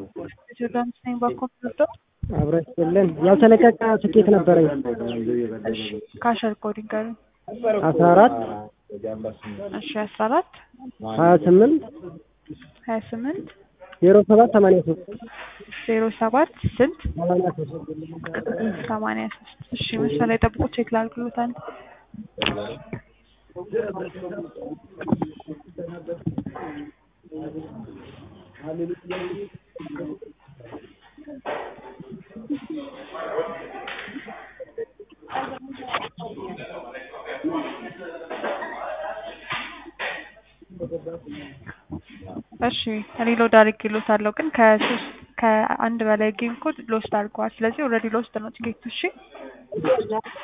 ጆርዳን ነኝ ባኮምፒውተር አብረሽልን ያልተለቀቀ ትኬት ነበረኝ። እሺ ካሸር ኮዲንግ ጋር 14 እሺ 14 28 28 07 ስንት 83 83 እሺ መስመር ላይ ጠብቁ ቼክ ላድርግሎታል። እሺ ሪሎድ አድርጌሎታለሁ ግን ከአንድ በላይ ጌም ኮድ ሎስት አድርገዋል። ስለዚህ ኦልሬዲ ሎስት ነው ቲኬቱ። እሺ